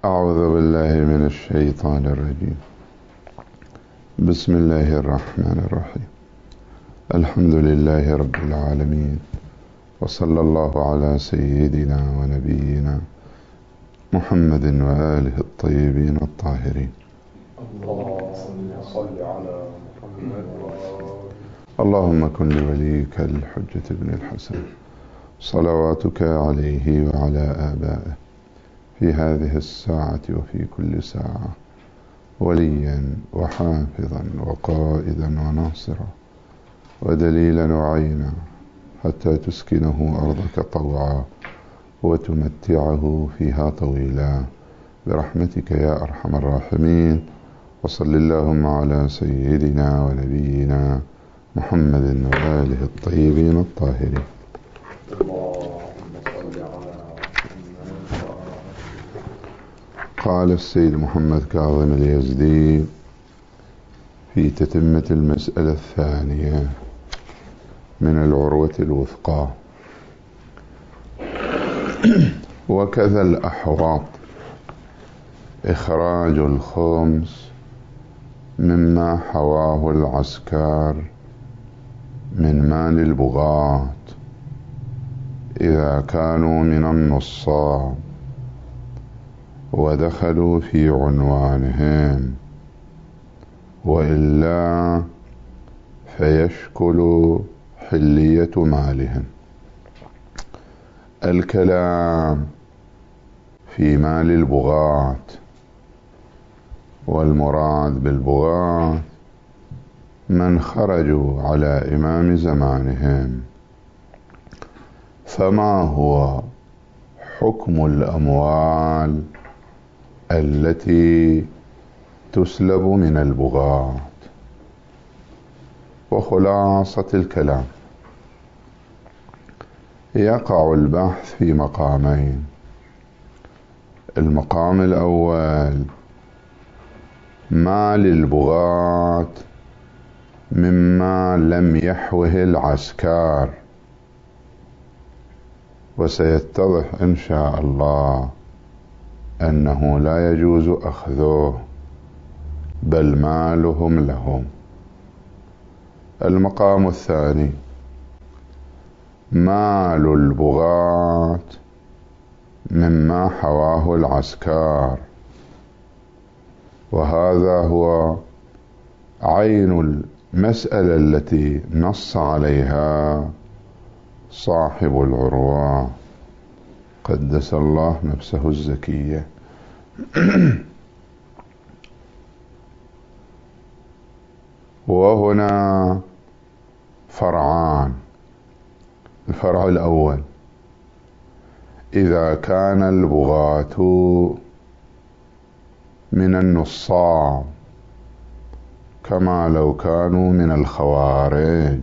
أعوذ بالله من الشيطان الرجيم. بسم الله الرحمن الرحيم. الحمد لله رب العالمين، وصلى الله على سيدنا ونبينا محمد وآله الطيبين الطاهرين. اللهم صل على محمد. اللهم كن لوليك الحجة بن الحسن صلواتك عليه وعلى آبائه في هذه الساعة وفي كل ساعة وليا وحافظا وقائدا وناصرا ودليلا وعينا، حتى تسكنه أرضك طوعا وتمتعه فيها طويلا برحمتك يا أرحم الراحمين. وصل اللهم على سيدنا ونبينا محمد وآله الطيبين الطاهرين. قال السيد محمد كاظم اليزدي في تتمة المسألة الثانية من العروة الوثقى: وكذا الأحواط إخراج الخمس مما حواه العسكر من مال البغاة إذا كانوا من النصاب ودخلوا في عنوانهم، وإلا فيشكل حلية مالهم. الكلام في مال البغاة، والمراد بالبغاة من خرجوا على إمام زمانهم. فما هو حكم الأموال التي تسلب من البغاة؟ وخلاصة الكلام: يقع البحث في مقامين. المقام الأول: ما للبغاة مما لم يحوه العسكر، وسيتضح إن شاء الله أنه لا يجوز أخذه، بل مالهم لهم. المقام الثاني: مال البغاة مما حواه العسكر، وهذا هو عين المسألة التي نص عليها صاحب العروة قدس الله نفسه الزكية. وهنا فرعان: الفرع الأول: إذا كان البغاة من النصاب كما لو كانوا من الخوارج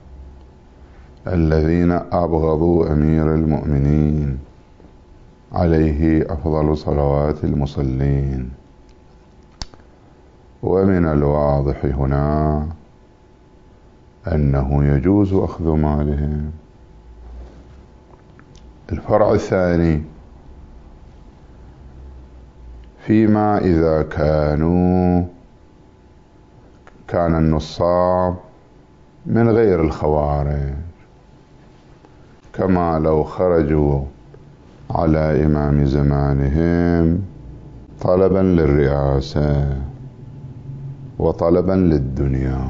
الذين أبغضوا أمير المؤمنين عليه أفضل صلوات المصلين. ومن الواضح هنا أنه يجوز أخذ مالهم. الفرع الثاني: فيما إذا كان النصاب من غير الخوارج، كما لو خرجوا على إمام زمانهم طلبا للرئاسة وطلبا للدنيا.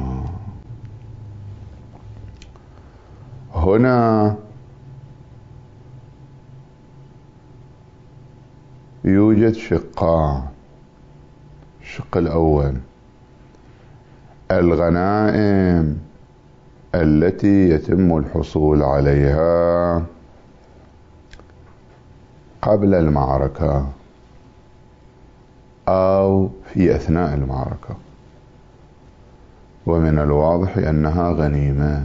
هنا يوجد شقان: الشق الأول: الغنائم التي يتم الحصول عليها قبل المعركة أو في أثناء المعركة، ومن الواضح أنها غنيمة،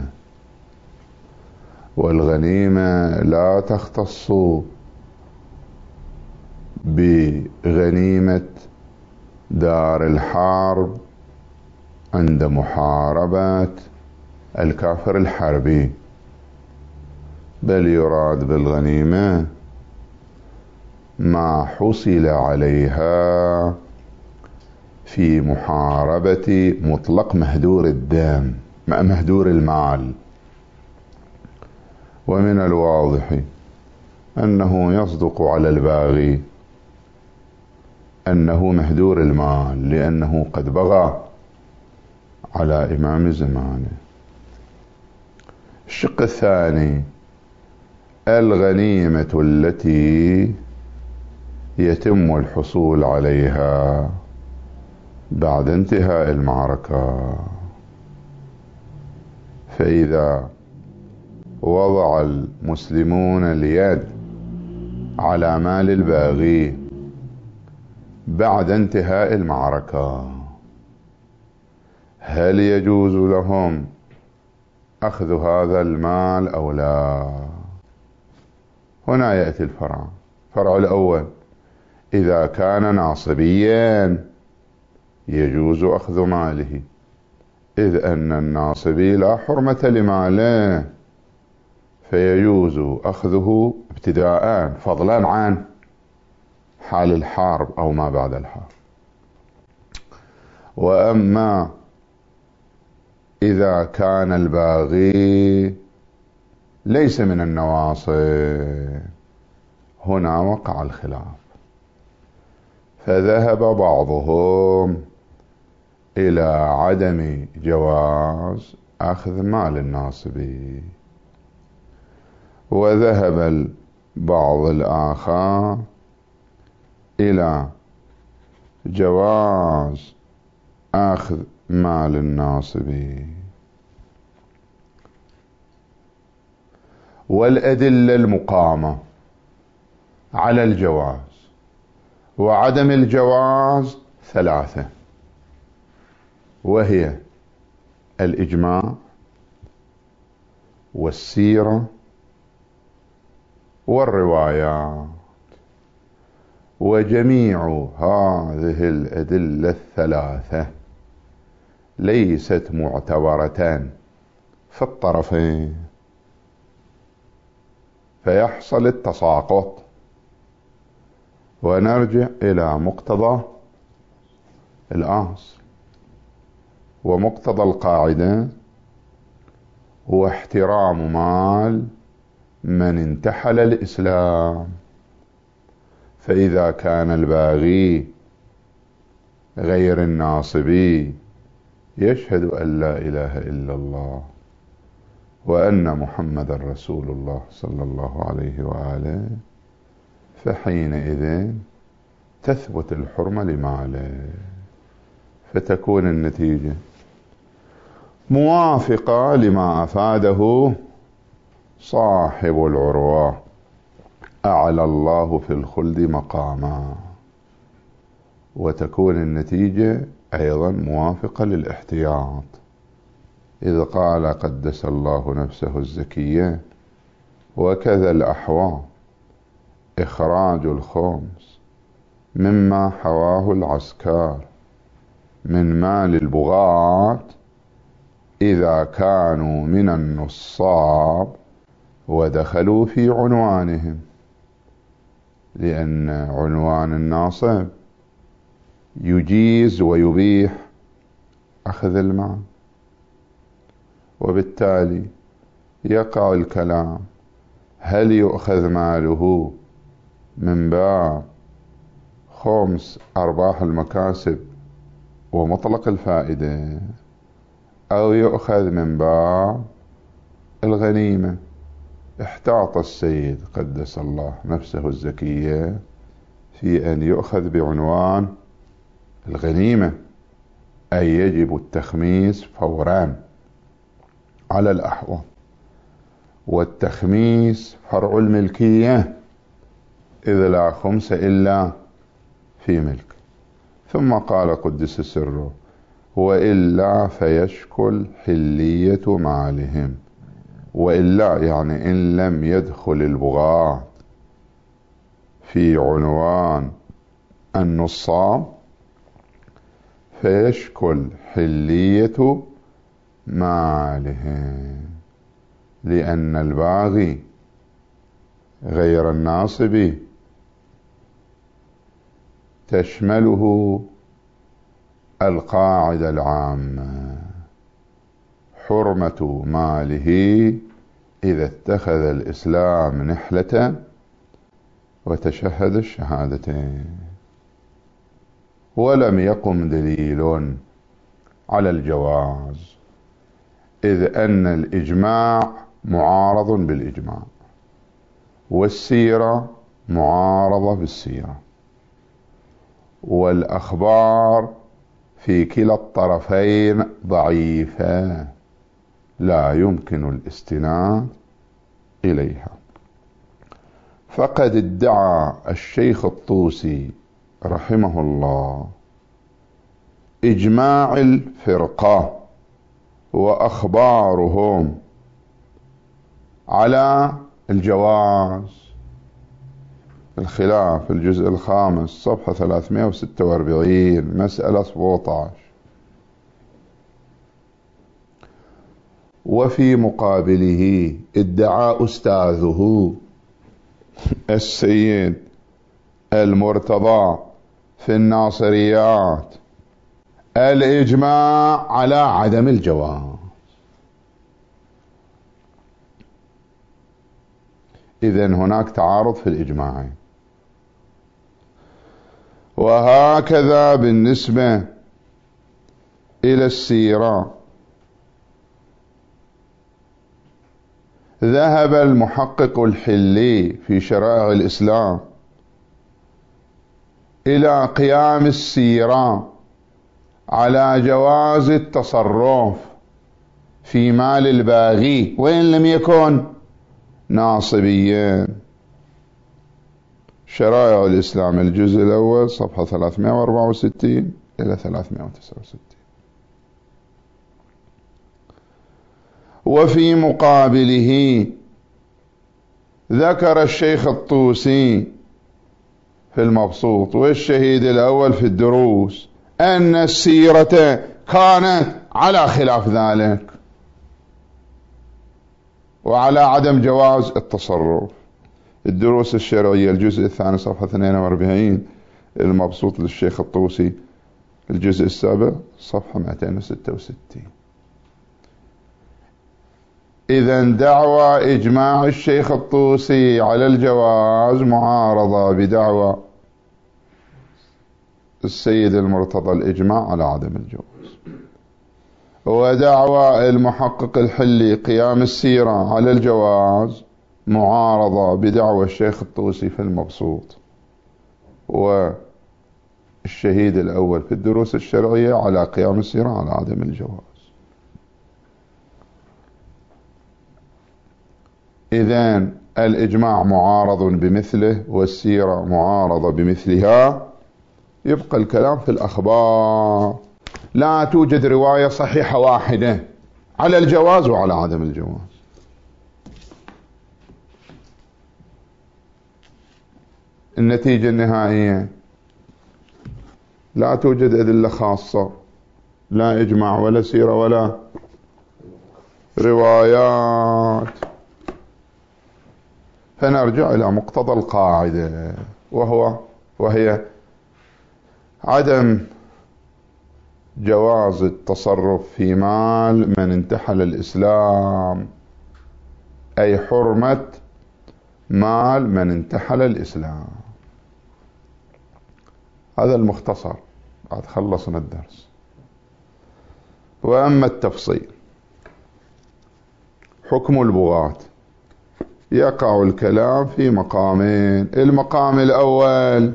والغنيمة لا تختص بغنيمة دار الحرب عند محاربة الكافر الحربي، بل يراد بالغنيمة ما حصل عليها في محاربة مطلق مهدور الدم مهدور المال. ومن الواضح أنه يصدق على الباغي أنه مهدور المال، لأنه قد بغى على إمام زمانه. الشق الثاني: الغنيمة التي يتم الحصول عليها بعد انتهاء المعركة. فإذا وضع المسلمون اليد على مال الباغي بعد انتهاء المعركة، هل يجوز لهم أخذ هذا المال أو لا؟ هنا يأتي الفرع الأول: إذا كان ناصبيا يجوز أخذ ماله، إذ أن الناصبي لا حرمة لماله، فيجوز أخذه ابتداء فضلا عن حال الحرب أو ما بعد الحرب. وأما إذا كان الباغي ليس من النواصب، هنا وقع الخلاف، فذهب بعضهم إلى عدم جواز أخذ مال الناصبي، وذهب البعض الآخر إلى جواز أخذ مال الناصبي. والأدلة المقامة على الجواز وعدم الجواز ثلاثة، وهي الإجماع والسيرة والروايات. وجميع هذه الأدلة الثلاثة ليست معتبرة في الطرفين، فيحصل التساقط. ونرجع إلى مقتضى الأصل، ومقتضى القاعدة هو احترام مال من انتحل الإسلام. فإذا كان الباغي غير الناصبي يشهد أن لا إله إلا الله وأن محمد رسول الله صلى الله عليه وآله، فحينئذ تثبت الحرمة لماله، فتكون النتيجة موافقة لما أفاده صاحب العروة: أعلى الله في الخلد مقاما. وتكون النتيجة أيضا موافقة للاحتياط، إذ قال قدس الله نفسه الزكية: وكذا الأحوال إخراج الخمس مما حواه العسكر من مال البغاة إذا كانوا من النصاب ودخلوا في عنوانهم، لأن عنوان الناصب يجيز ويبيح أخذ المال. وبالتالي يقع الكلام: هل يؤخذ ماله من باب خمس أرباح المكاسب ومطلق الفائدة، أو يؤخذ من باب الغنيمة؟ احتاط السيد قدس الله نفسه الزكية في أن يؤخذ بعنوان الغنيمة، أي يجب التخميس فورا على الأحوال، والتخميس فرع الملكية، إذ لا خمس إلا في ملك. ثم قال قدس سره: وإلا فيشكل حلية مالهم. وإلا يعني إن لم يدخل البغاة في عنوان النصاب فيشكل حلية مالهم، لأن الباغي غير الناصب تشمله القاعدة العامة: حرمة ماله إذا اتخذ الإسلام نحلة وتشهد الشهادتين. ولم يقم دليل على الجواز، إذ أن الإجماع معارض بالإجماع، والسيرة معارضة بالسيرة، والأخبار في كلا الطرفين ضعيفة لا يمكن الاستناد إليها. فقد ادعى الشيخ الطوسي رحمه الله إجماع الفرقة وأخبارهم على الجواز. الخلاف الجزء الخامس صفحة 346 مسألة 17. وفي مقابله ادعى أستاذه السيد المرتضى في الناصريات الإجماع على عدم الجواز. إذن هناك تعارض في الإجماع. وهكذا بالنسبة إلى السيرة، ذهب المحقق الحلي في شرائع الإسلام إلى قيام السيرة على جواز التصرف في مال الباغي وإن لم يكن ناصبيا. شرائع الإسلام الجزء الأول صفحة 364 إلى 369. وفي مقابله ذكر الشيخ الطوسي في المبسوط والشهيد الأول في الدروس أن السيرة كانت على خلاف ذلك وعلى عدم جواز التصرف. الدروس الشرعية الجزء الثاني صفحة 42، المبسوط للشيخ الطوسي الجزء السابع صفحة 266. إذن دعوى إجماع الشيخ الطوسي على الجواز معارضة بدعوى السيد المرتضى الإجماع على عدم الجواز، ودعوى المحقق الحلي قيام السيرة على الجواز معارضة بدعوى الشيخ الطوسي في المبسوط والشهيد الأول في الدروس الشرعية على قيام السيرة على عدم الجواز. إذن الإجماع معارض بمثله والسيرة معارضة بمثلها. يبقى الكلام في الأخبار. لا توجد رواية صحيحة واحدة على الجواز وعلى عدم الجواز. النتيجة النهائية لا توجد أدلة خاصة، لا إجماع ولا سيرة ولا روايات. فنرجع إلى مقتضى القاعدة وهي عدم جواز التصرف في مال من انتحل الإسلام، أي حرمة مال من انتحل الإسلام. هذا المختصر، بعد خلصنا الدرس. وأما التفصيل حكم البغاة، يقع الكلام في مقامين. المقام الأول: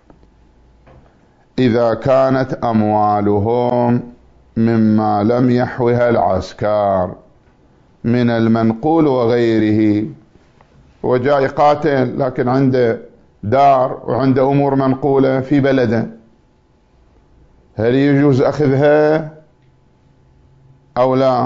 إذا كانت أموالهم مما لم يحوها العسكر من المنقول وغيره، وجاء قاتل لكن عنده دار وعنده أمور منقولة في بلده، هل يجوز أخذها أو لا؟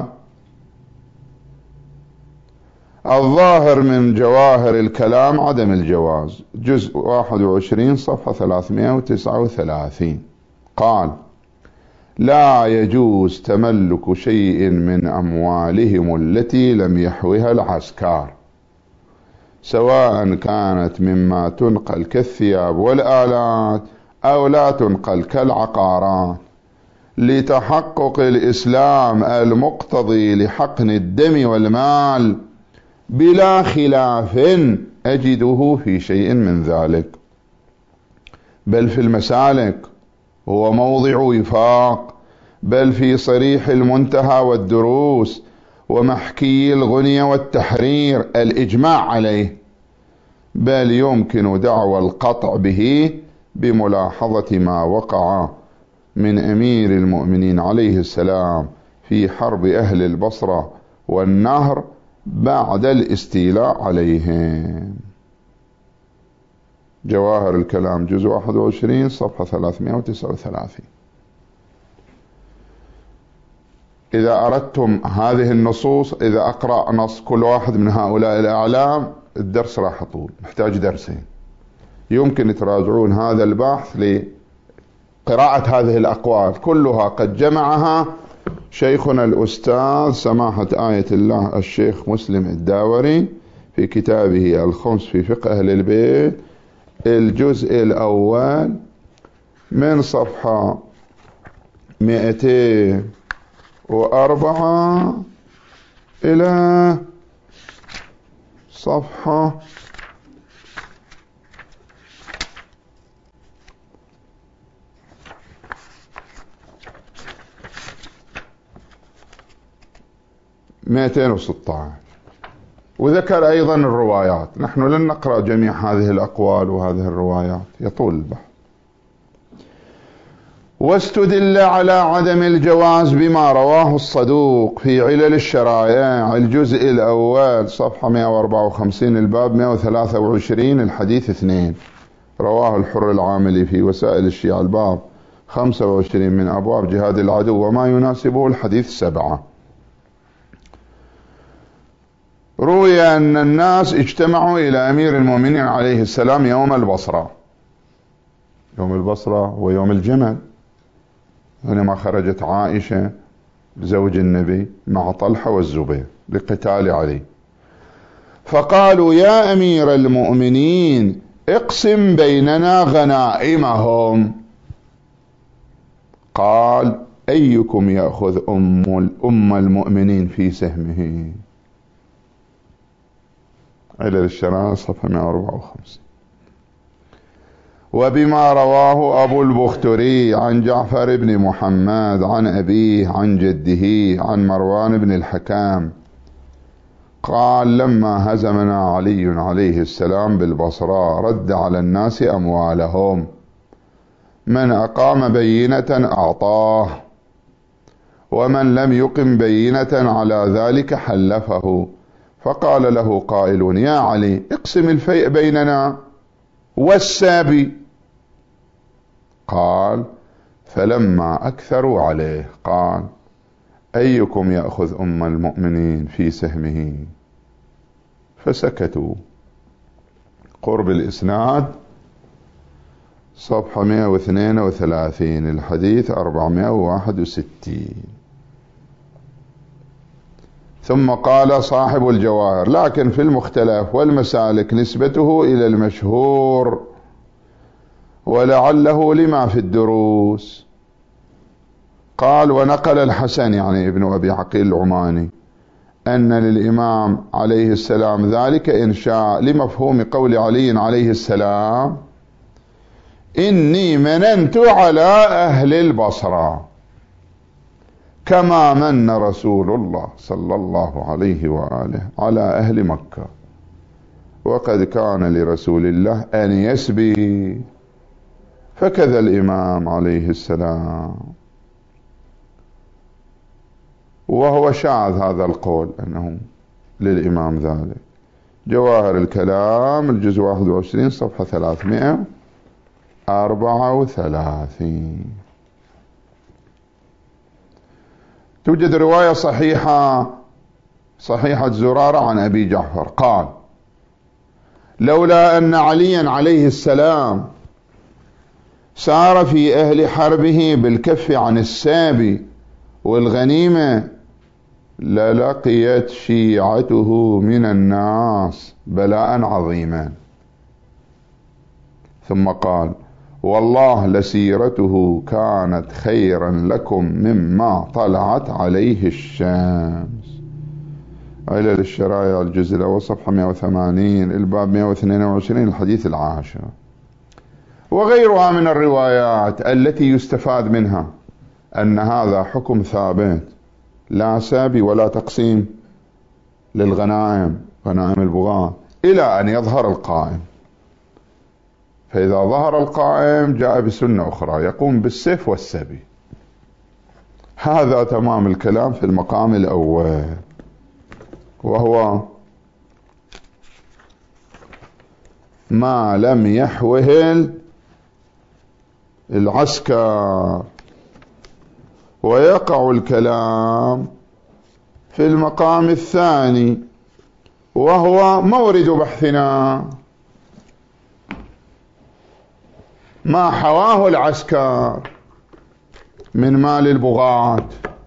الظاهر من جواهر الكلام عدم الجواز، جزء 21 صفحة 339. قال: لا يجوز تملك شيء من أموالهم التي لم يحوها العسكر، سواء كانت مما تنقل كالثياب والآلات أو لا تنقل كالعقارات لتحقق الإسلام المقتضي لحقن الدم والمال بلا خلاف أجده في شيء من ذلك، بل في المسالك هو موضع وفاق، بل في صريح المنتهى والدروس ومحكي الغنية والتحرير الإجماع عليه، بل يمكن دعوى القطع به بملاحظة ما وقع من أمير المؤمنين عليه السلام في حرب أهل البصرة والنهر بعد الاستيلاء عليهم. جواهر الكلام جزء 21 صفحة 339. إذا أردتم هذه النصوص، إذا أقرأ نص كل واحد من هؤلاء الأعلام الدرس راح يطول، محتاج درسين. يمكن تراجعون هذا البحث لقراءة هذه الأقوال كلها قد جمعها شيخنا الأستاذ سماحة آية الله الشيخ مسلم الداوري في كتابه الخمس في فقه أهل البيت، الجزء الأول من صفحة 204 إلى صفحة 216. وذكر أيضا الروايات. نحن لن نقرأ جميع هذه الأقوال وهذه الروايات، يطول البحث. واستدل على عدم الجواز بما رواه الصدوق في علل الشرائع الجزء الأول صفحة 154 الباب 123 الحديث 2، رواه الحر العاملي في وسائل الشيعة الباب 25 من أبواب جهاد العدو وما يناسبه الحديث 7. روي أن الناس اجتمعوا إلى أمير المؤمنين عليه السلام يوم البصرة. يوم البصرة ويوم الجمل، حينما خرجت عائشة زوج النبي مع طلحة والزبير لقتال علي، فقالوا يا أمير المؤمنين اقسم بيننا غنائمهم. قال أيكم يأخذ أم المؤمنين في سهمه. علل الشرائع صفحة 154. وبما رواه أبو البختري عن جعفر بن محمد عن أبيه عن جده عن مروان بن الحكام قال لما هزمنا علي عليه السلام بالبصرة رد على الناس أموالهم، من أقام بينة أعطاه، ومن لم يقم بينة على ذلك حلفه. فقال له قائل يا علي اقسم الفيء بيننا والسابي. قال فلما أكثروا عليه قال أيكم يأخذ أم المؤمنين في سهمه، فسكتوا. قرب الإسناد صفحة 132 الحديث 461. ثم قال صاحب الجواهر لكن في المختلف والمسالك نسبته إلى المشهور، ولعله لما في الدروس. قال ونقل الحسن يعني ابن أبي عقيل العماني أن للإمام عليه السلام ذلك إنشاء لمفهوم قول علي عليه السلام إني مننت على أهل البصرة كما من رسول الله صلى الله عليه وآله على أهل مكة، وقد كان لرسول الله أن يسبي، فكذا الإمام عليه السلام. وهو شاذ هذا القول أنه للإمام ذلك. جواهر الكلام الجزء 21 صفحة 334. توجد رواية صحيحة زرارة عن أبي جعفر قال لولا أن عليا عليه السلام سار في أهل حربه بالكف عن السابي والغنيمة للقيت شيعته من الناس بلاء عظيما. ثم قال والله لسيرته كانت خيرا لكم مما طلعت عليه الشمس. علل الشرائع الجزء الأول صفحة 180 الباب 122 الحديث 10. وغيرها من الروايات التي يستفاد منها أن هذا حكم ثابت، لا سبي ولا تقسيم للغنائم، غنائم البغاة، إلى أن يظهر القائم. فإذا ظهر القائم جاء بسنة أخرى يقوم بالسيف والسبي. هذا تمام الكلام في المقام الأول، وهو ما لم يحوه العسكر. ويقع الكلام في المقام الثاني، وهو مورد بحثنا، ما حواه العسكر من مال البغاة.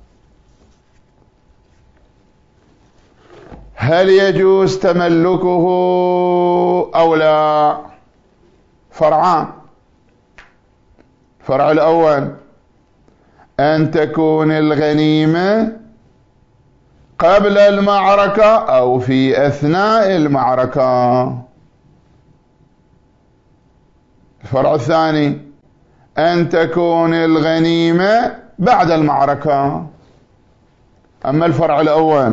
هل يجوز تملكه أو لا؟ فرعان. الفرع الأول أن تكون الغنيمة قبل المعركة أو في أثناء المعركة. الفرع الثاني أن تكون الغنيمة بعد المعركة. أما الفرع الأول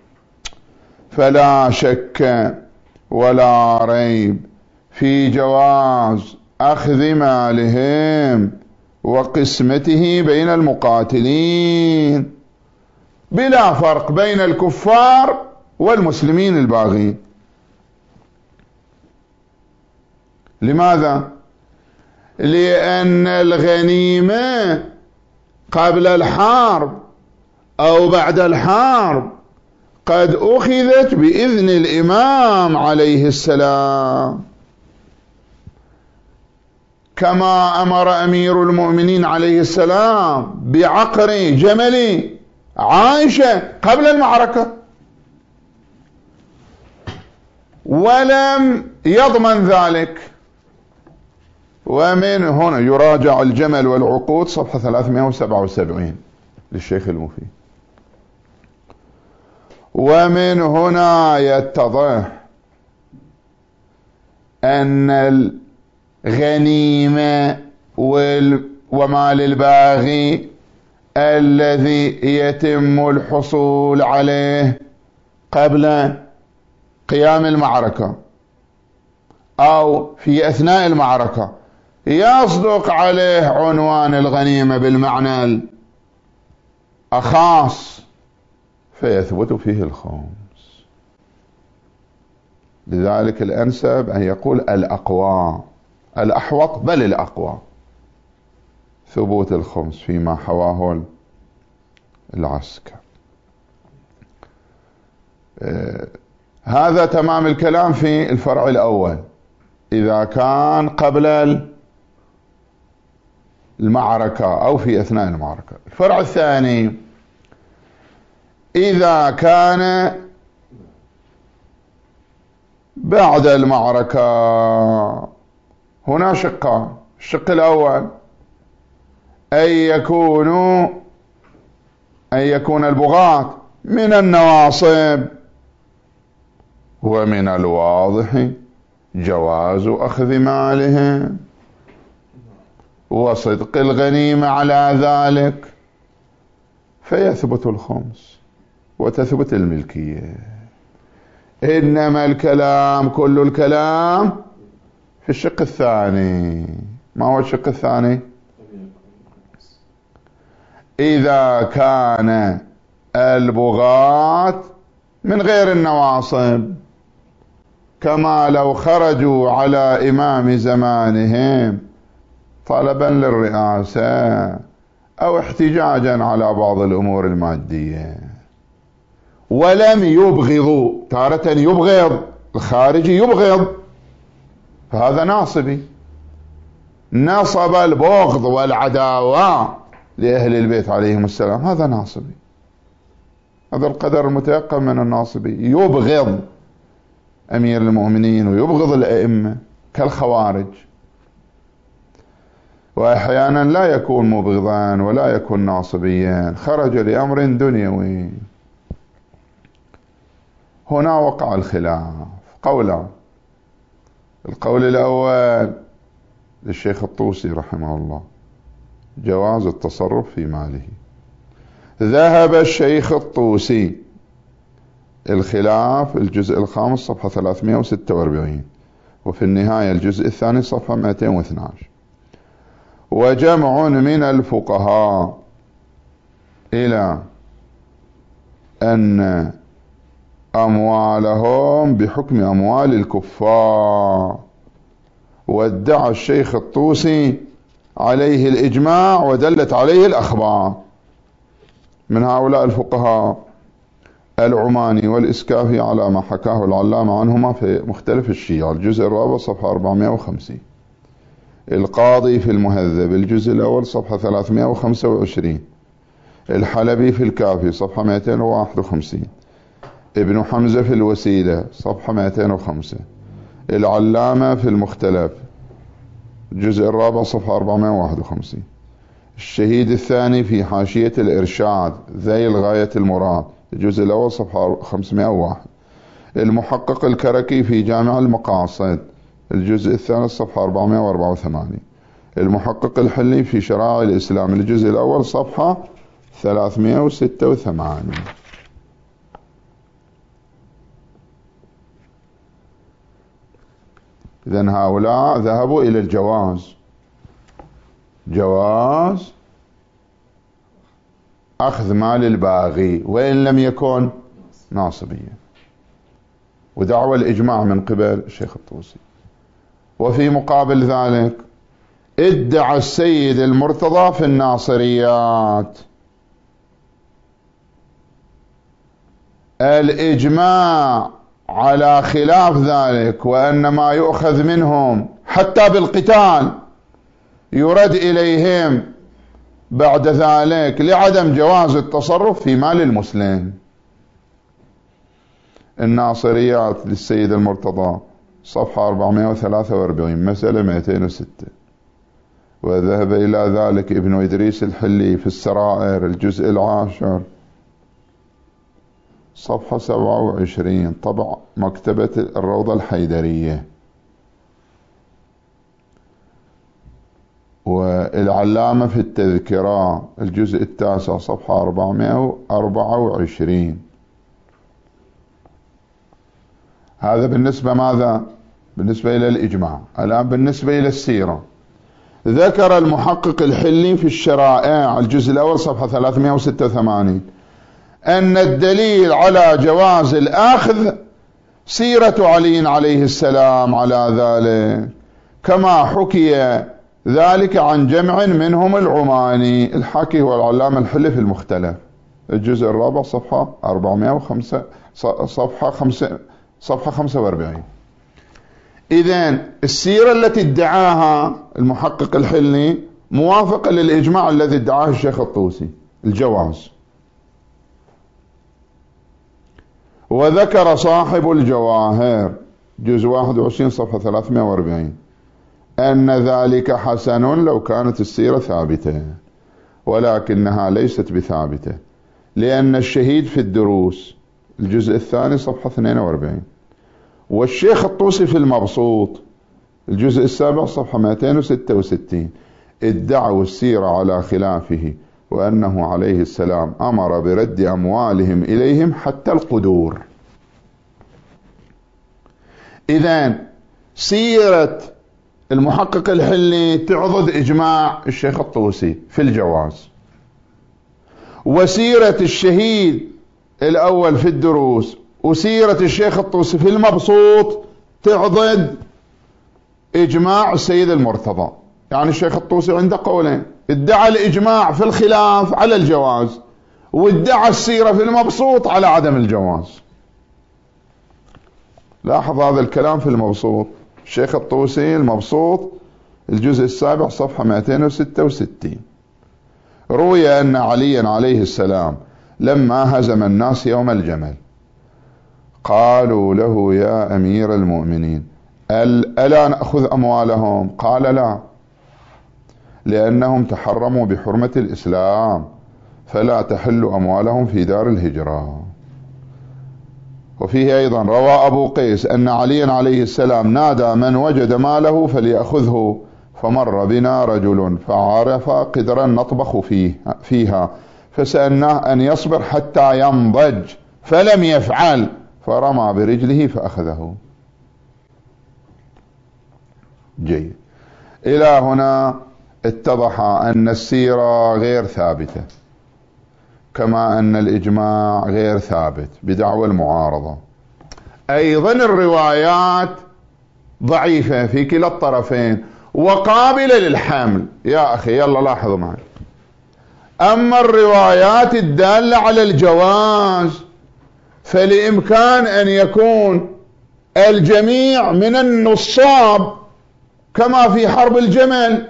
فلا شك ولا ريب في جواز أخذ مالهم وقسمته بين المقاتلين بلا فرق بين الكفار والمسلمين الباغين. لماذا؟ لأن الغنيمة قبل الحرب أو بعد الحرب قد أخذت بإذن الإمام عليه السلام، كما أمر أمير المؤمنين عليه السلام بعقر جمل عائشة قبل المعركة، ولم يضمن ذلك. ومن هنا يراجع الجمل والعقود صفحة 377 للشيخ المفيد. ومن هنا يتضح أن الغنيمة ومال الباغي الذي يتم الحصول عليه قبل قيام المعركة أو في أثناء المعركة يصدق عليه عنوان الغنيمة بالمعنى الأخاص، فيثبت فيه الخمس. لذلك الأنسب أن يقول الأقوى، الأحوط بل الأقوى، ثبوت الخمس فيما حواه العسكر. هذا تمام الكلام في الفرع الأول إذا كان قبل المعركة أو في أثناء المعركة. الفرع الثاني إذا كان بعد المعركة. هنا شقان: الشق الأول أن يكون البغاة من النواصب، ومن الواضح جواز أخذ مالهم وصدق الغنيمة على ذلك، فيثبت الخمس وتثبت الملكية. إنما الكلام كل الكلام في الشق الثاني. ما هو الشق الثاني؟ إذا كان البغاة من غير النواصب، كما لو خرجوا على إمام زمانهم طلبا للرئاسة أو احتجاجا على بعض الأمور المادية، ولم يبغضوا. تارة يبغض الخارجي، يبغض، فهذا ناصبي، نصب البغض والعداوة لأهل البيت عليهم السلام، هذا ناصبي. هذا القدر المتيقن من الناصبي، يبغض أمير المؤمنين ويبغض الأئمة كالخوارج. وأحيانا لا يكون مبغضا ولا يكون ناصبيا، خرج لأمر دنيوي. هنا وقع الخلاف قولان. القول الأول للشيخ الطوسي رحمه الله، جواز التصرف في ماله. ذهب الشيخ الطوسي، الخلاف الجزء الخامس صفحة 346، وفي النهاية الجزء الثاني صفحة 212. وجمع من الفقهاء إلى أن أموالهم بحكم أموال الكفار، وادعى الشيخ الطوسي عليه الإجماع ودلت عليه الأخبار من هؤلاء الفقهاء العماني والإسكافي على ما حكاه العلامة عنهما في مختلف الشيعة الجزء الرابع صفحة 450، القاضي في المهذب الجزء الأول صفحة 325، الحلبي في الكافي صفحة 251، ابن حمزة في الوسيلة صفحة 205، العلامة في المختلف الجزء الرابع صفحة 451، الشهيد الثاني في حاشية الإرشاد ذيل غاية المراد الجزء الأول صفحة 501، المحقق الكركي في جامع المقاصد الجزء الثالث صفحة 484، المحقق الحلي في شرائع الإسلام الجزء الأول صفحة 386. إذن هؤلاء ذهبوا إلى الجواز، جواز أخذ مال الباغي وإن لم يكن ناصبيا، ودعوى الإجماع من قبل الشيخ الطوسي. وفي مقابل ذلك ادعى السيد المرتضى في الناصريات الإجماع على خلاف ذلك، وأن ما يؤخذ منهم حتى بالقتال يرد إليهم بعد ذلك لعدم جواز التصرف في مال المسلم. الناصريات للسيد المرتضى صفحة 443 مسألة 206. وذهب إلى ذلك ابن إدريس الحلي في السرائر الجزء العاشر صفحة 27 طبع مكتبة الروضة الحيدرية. والعلامة في التذكرة الجزء التاسع صفحة 424. هذا بالنسبة ماذا؟ بالنسبة إلى الإجماع. الآن بالنسبة إلى السيرة، ذكر المحقق الحلي في الشرائع الجزء الأول صفحة 386 أن الدليل على جواز الأخذ سيرة علي عليه السلام على ذلك، كما حكي ذلك عن جمع منهم العماني. الحاكي هو العلامة الحلي في المختلف الجزء الرابع صفحة 405 صفحة 45. إذن السيرة التي ادعاها المحقق الحلي موافقة للإجماع الذي ادعاه الشيخ الطوسي الجواز. وذكر صاحب الجواهر جزء 21 صفحة 340 أن ذلك حسن لو كانت السيرة ثابتة، ولكنها ليست بثابتة، لأن الشهيد في الدروس الجزء الثاني صفحة 42، والشيخ الطوسي في المبسوط الجزء السابع صفحة 266 ادعوا السيرة على خلافه، وأنه عليه السلام أمر برد أموالهم إليهم حتى القدور. إذن سيرة المحقق الحلي تعضد إجماع الشيخ الطوسي في الجواز، وسيرة الشهيد الأول في الدروس وسيرة الشيخ الطوسي في المبسوط تعضد إجماع السيد المرتضى. يعني الشيخ الطوسي عنده قولين، ادعى الإجماع في الخلاف على الجواز، وادعى السيرة في المبسوط على عدم الجواز. لاحظ هذا الكلام في المبسوط، الشيخ الطوسي المبسوط الجزء السابع صفحة 266. روي أن عليا عليه السلام لما هزم الناس يوم الجمل قالوا له يا أمير المؤمنين ألا نأخذ أموالهم؟ قال لا. لأنهم تحرموا بحرمة الإسلام فلا تحل أموالهم في دار الهجرة. وفيه أيضا روى أبو قيس أن عليا عليه السلام نادى من وجد ماله فليأخذه، فمر بنا رجل فعرف قدرا نطبخ فيها فسألناه أن يصبر حتى ينضج فلم يفعل، فرمى برجله فأخذه. جيد. إلى هنا اتضح أن السيرة غير ثابتة، كما أن الإجماع غير ثابت بدعوى المعارضة. أيضا الروايات ضعيفة في كلا الطرفين وقابلة للحمل. يا أخي يلا لاحظوا معي، أما الروايات الدالة على الجواز فلإمكان أن يكون الجميع من النصاب كما في حرب الجمل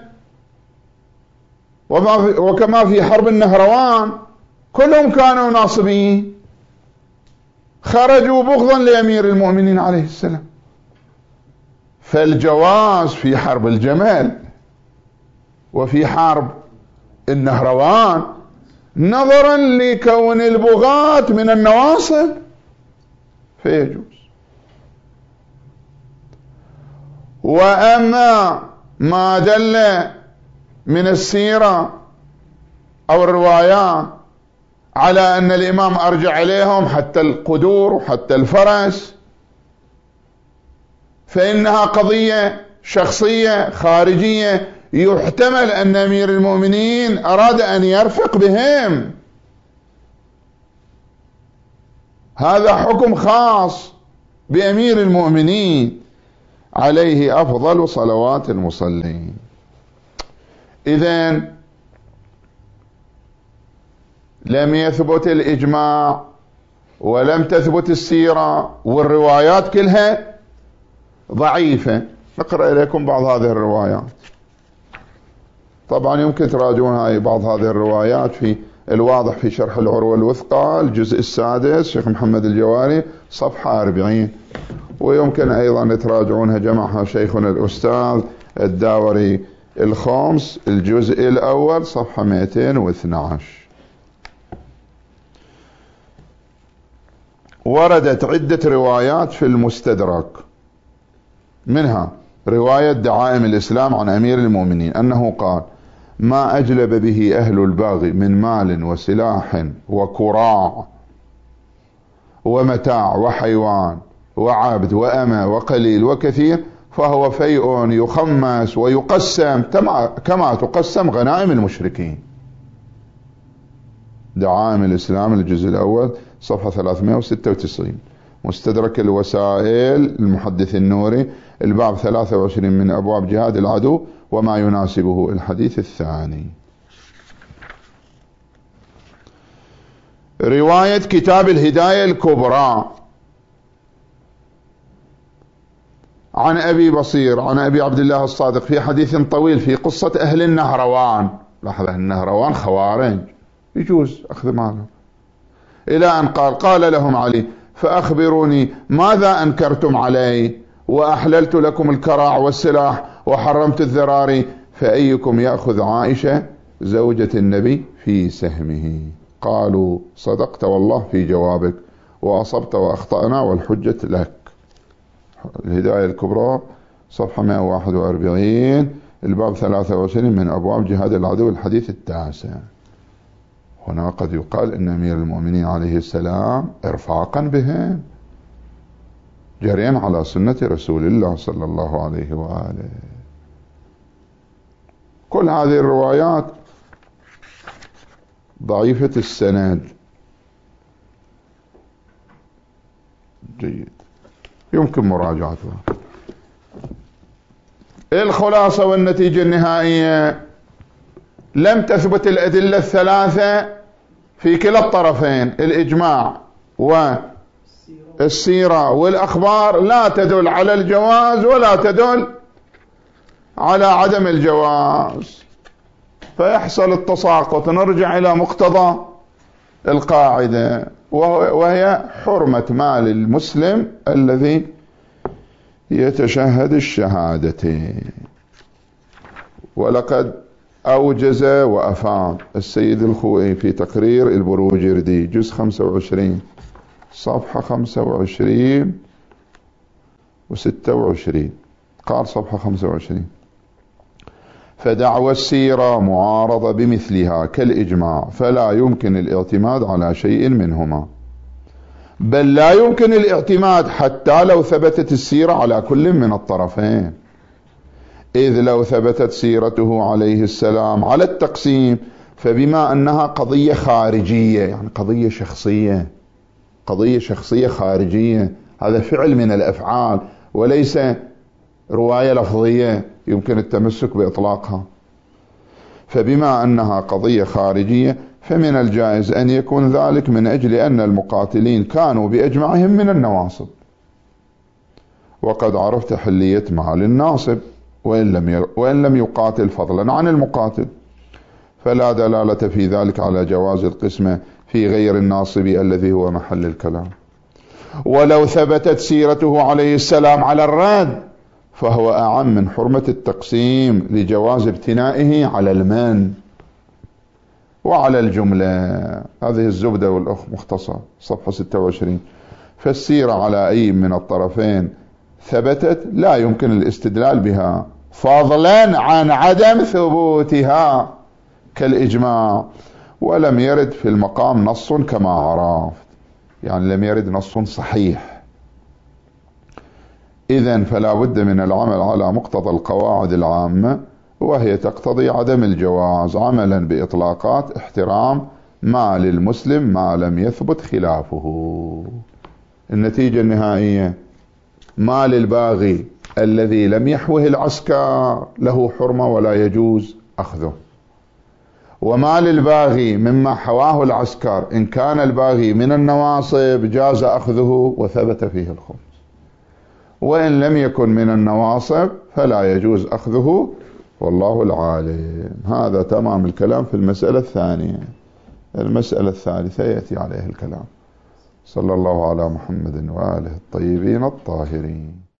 وكما في حرب النهروان، كلهم كانوا ناصبين خرجوا بغضا لأمير المؤمنين عليه السلام. فالجواز في حرب الجمل وفي حرب النهروان نظرا لكون البغاة من النواصب فيجوز. وأما ما دل من السيرة أو الروايات على أن الإمام أرجع إليهم حتى القدور وحتى الفرس فإنها قضية شخصية خارجية، يحتمل أن أمير المؤمنين أراد أن يرفق بهم، هذا حكم خاص بأمير المؤمنين عليه أفضل صلوات المصلين. إذن لم يثبت الإجماع ولم تثبت السيرة والروايات كلها ضعيفة. نقرأ إليكم بعض هذه الروايات، طبعا يمكن تراجعون بعض هذه الروايات في الواضح في شرح العروة الوثقى الجزء السادس شيخ محمد الجواري صفحة 40، ويمكن أيضا تراجعونها جمعها شيخنا الأستاذ الداوري الخامس الجزء الأول صفحة 212. وردت عدة روايات في المستدرك، منها رواية دعائم الإسلام عن أمير المؤمنين أنه قال: ما أجلب به أهل الباغي من مال وسلاح وكراع ومتاع وحيوان وعبد وأمة وقليل وكثير فهو فيء يخمس ويقسم كما تقسم غنائم المشركين. دعائم الإسلام الجزء الأول صفحة 396. مستدرك الوسائل المحدث النوري الباب 23 من أبواب جهاد العدو وما يناسبه الحديث الثاني. رواية كتاب الهداية الكبرى عن أبي بصير عن أبي عبد الله الصادق في حديث طويل في قصة أهل النهروان. لحظة، النهروان خوارج يجوز أخذ مالهم، إلى أن قال لهم علي: فأخبروني ماذا أنكرتم علي وأحللت لكم الكراع والسلاح وحرمت الذراري، فأيكم يأخذ عائشة زوجة النبي في سهمه؟ قالوا: صدقت والله في جوابك، وأصبت وأخطأنا والحجة لك. الهداية الكبرى صفحة 141 الباب 23 من أبواب جهاد العدو الحديث التاسع. هنا قد يقال إن أمير المؤمنين عليه السلام إرفاقا بهم جريا على سنة رسول الله صلى الله عليه وآله. كل هذه الروايات ضعيفة السند. جيد، يمكن مراجعتها. الخلاصة والنتيجة النهائية: لم تثبت الأدلة الثلاثة في كلا الطرفين، الإجماع والسيرة والأخبار لا تدل على الجواز ولا تدل على عدم الجواز، فيحصل التساقط. نرجع إلى مقتضى القاعدة، وهي حرمة مال المسلم الذي يتشهد الشهادتين. ولقد أوجز وأفاد السيد الخوئي في تقرير البروجردي جزء 25 صفحة 25 و26. قال صفحة 25: فدعوى السيرة معارضة بمثلها كالإجماع، فلا يمكن الاعتماد على شيء منهما، بل لا يمكن الاعتماد حتى لو ثبتت السيرة على كل من الطرفين، إذ لو ثبتت سيرته عليه السلام على التقسيم فبما أنها قضية خارجية، يعني قضية شخصية خارجية، هذا فعل من الأفعال وليس رواية لفظية يمكن التمسك بإطلاقها، فبما أنها قضية خارجية فمن الجائز أن يكون ذلك من أجل أن المقاتلين كانوا بأجمعهم من النواصب، وقد عرفت حلية مال الناصب وإن لم يقاتل فضلا عن المقاتل، فلا دلالة في ذلك على جواز القسمة في غير الناصب الذي هو محل الكلام. ولو ثبتت سيرته عليه السلام على الرد فهو أعم من حرمة التقسيم لجواز ابتنائه على المن وعلى الجملة. هذه الزبدة والأخ مختصر صفحة 26. فالسيرة على أي من الطرفين ثبتت لا يمكن الاستدلال بها فضلا عن عدم ثبوتها كالإجماع، ولم يرد في المقام نص كما عرفت، يعني لم يرد نص صحيح. إذن فلا بد من العمل على مقتضى القواعد العامة، وهي تقتضي عدم الجواز عملا بإطلاقات احترام ما للمسلم ما لم يثبت خلافه. النتيجة النهائية: ما للباغي الذي لم يحوه العسكر له حرمة ولا يجوز أخذه، وما للباغي مما حواه العسكر إن كان الباغي من النواصب جاز أخذه وثبت فيه الخمس، وإن لم يكن من النواصب فلا يجوز أخذه، والله العالم. هذا تمام الكلام في المسألة الثانية. المسألة الثالثة يأتي عليه الكلام. صلى الله على محمد وآله الطيبين الطاهرين.